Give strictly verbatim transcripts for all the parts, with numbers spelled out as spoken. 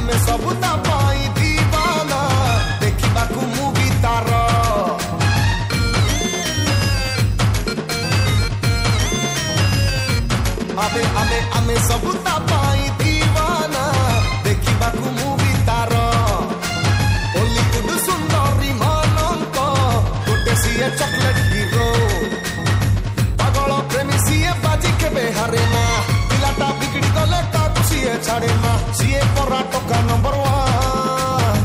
आमे सबु ता पाई दीवाना देखिबा को मूवी तार आमे आमे आमे सबु ता पाई दीवाना देखिबा को मूवी तार ओली कुड सुंदरी मानंक गोटे सीए चॉकलेट हीरो पागल प्रेमी सीए बाजी केबे हारे ना पिलाटा बिगड़ी गले ता सीए छाड़े ना सीए परा टका नंबर वन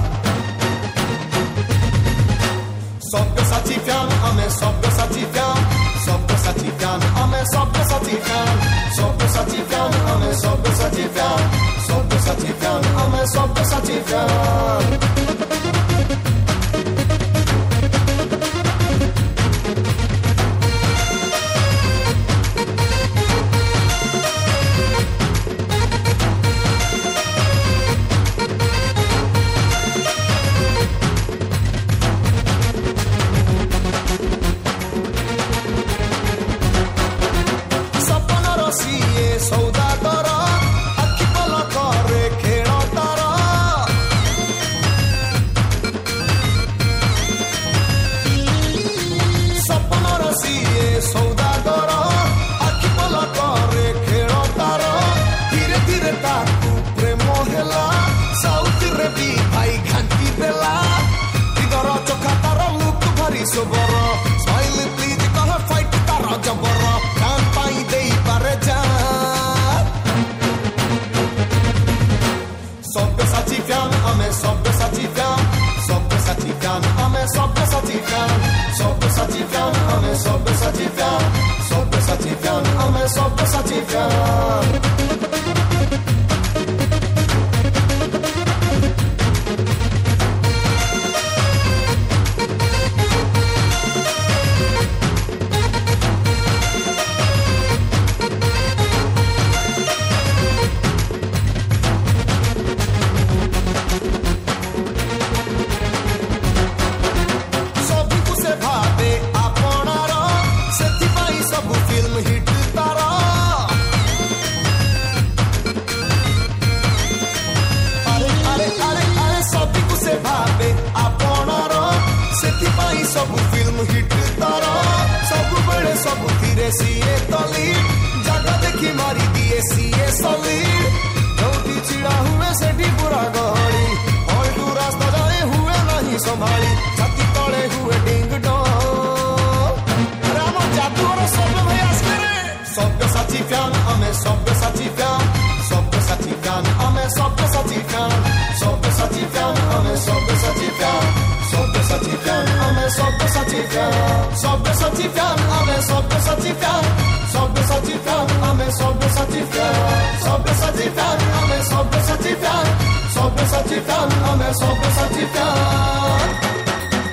सबके साची फैन हमें सबके साची फैन सबके साची फैन हमें सबके साची फैन सबके साची फैन हमें सबके साची फैन सबके साची फैन हमें सबके साची फैन सौदागर आखि पलकरे खेल तार सपनर सीए सौदागर आखि पलकरे खेल तार धीरे धीरे ताकू प्रेम हेला साउथ रे भी भाई घांटी देला दिगर चोखा तार लुक भारी सोबर स्माइल प्लीज कह फाइट तार जबर कान पाई देई पारे जा सबके साची फैन हमें सबके साची फैन सबके साची फैन हमें सबके साची फैन सबके साची फैन हमें सबके साची फैन सबके साची फैन हमें सबके साची फैन सबु फिल्म हिट तारा सबु बड़े सबु धीरे सीए तली जगह देखी मारी दिए सीए सली जोटी चिड़ा हुए सेठी पूरा गहड़ी हल्टू रास्ता जाए हुए नहीं संभाली छाती तले हुए डिंग डोंग राम जादू और सब भैया करे सबके साची फैन हमें सबके साची फैन सबके साची फैन हमें सबके साची फैन सबके साची फैन हमें सबके साची फैन सबके साची फैन हमें सबके साची फैन सबके साची फैन हमें सबके साची फैन सबके साची फैन हमें सबके साची फैन सबके साची फैन हमें सबके साची फैन सबके साची फैन हमें सबके साची फैन